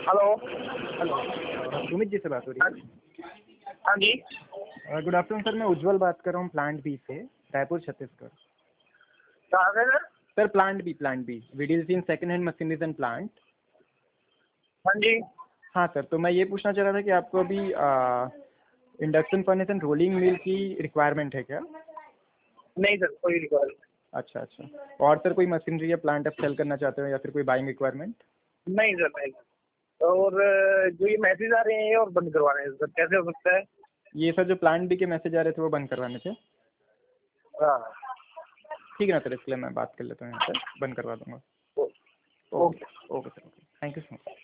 Hello. Hello, Sumit ji से बात हो रही है? हाँ जी। गुड आफ्टरनून सर, मैं उज्जवल बात कर रहा हूँ प्लांट बी से, रायपुर छत्तीसगढ़। कहाँ से sir? Sir plant B V deals in second hand machineries and plant. हाँ जी। हाँ सर, तो मैं ये पूछना चाह रहा था कि आपको अभी induction furnace and rolling mill की रिक्वायरमेंट है क्या? नहीं सर, कोई रिक्वायरमेंट अच्छा अच्छा। और सर कोई मशीनरी या प्लांट आप सेल करना चाहते हो या फिर कोई बाइंग रिक्वायरमेंट? नहीं सर, नहीं। और जो ये मैसेज आ रहे हैं ये और बंद करवाने हैं सर, कैसे हो सकता है? ये सर जो प्लांट बी के मैसेज आ रहे थे वो बंद करवाने थे। हाँ। ठीक है ना सर, इसके लिए मैं बात कर लेता हूँ यहाँ पर, बंद करवा दूँगा। Okay. Okay sir, okay, thank you so much.